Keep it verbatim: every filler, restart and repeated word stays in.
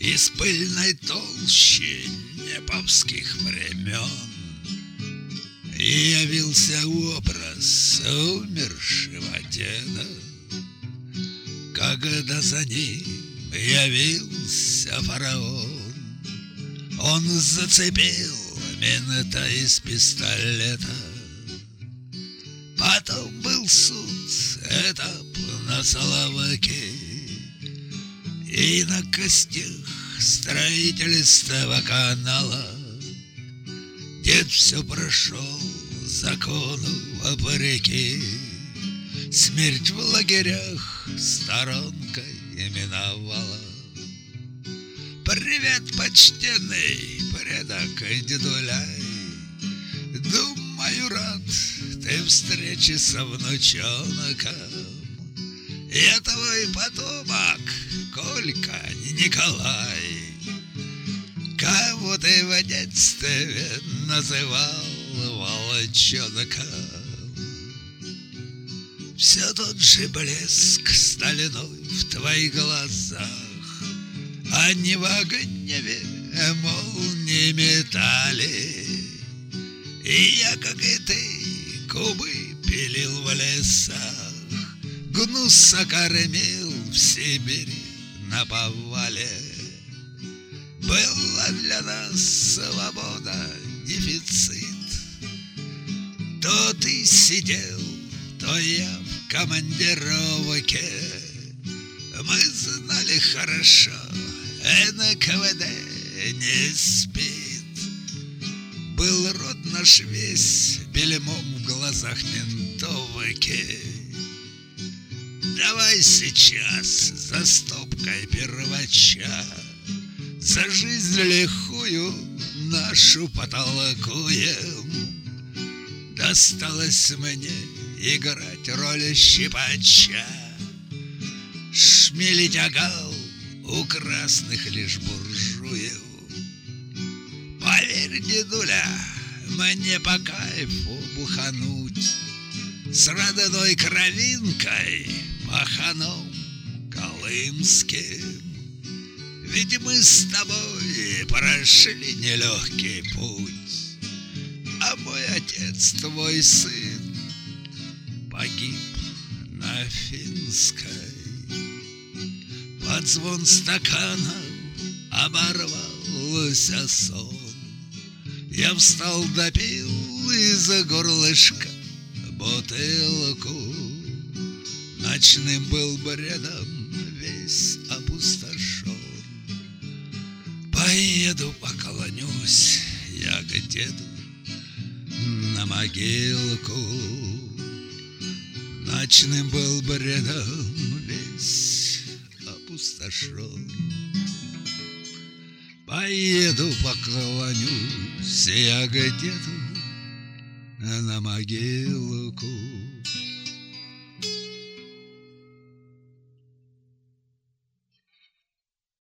Из пыльной толщи неповских времен явился образ умершего деда, когда за ним явился фараон. Он зацепил мента из пистолета. Потом был суд, этап на Соловке, и на костях строительства канала дед все прошел закону вопреки. Смерть в лагерях сторонкой миновала. Привет, почтенный предок дедуляй, думаю, рад ты встрече со внучонком. Я твой потомок, Колька Николай. Кого ты в детстве называл волчонком? Все тот же блеск стальной в твоих глазах, они в гневе молнии метали. И я, как и ты, кубы пилил в лесах, гнуса кормил в Сибири на повале. Была для нас свобода дефицит. То ты сидел, то я в командировке. Мы знали хорошо, эн ка вэ дэ не спит. Был род наш весь бельмом в глазах ментовки. Давай сейчас за стопкой первача за жизнь лихую нашу потолкуем. Досталось мне играть роль щипача, шмелить агал у красных лишь буржуев. Поверь, дедуля, мне по кайфу бухануть с родной кровинкой паханом колымским. Ведь мы с тобой прошли нелегкий путь, а мой отец, твой сын, погиб на Финской. Под звон стаканов оборвался сон. Я встал, допил из горлышка бутылку. Ночным был бредом весь опустошен. Поеду, поклонюсь я к деду на могилку. Ночным был бредом весь опустошен. Поеду, поклонюсь я к деду на могилку.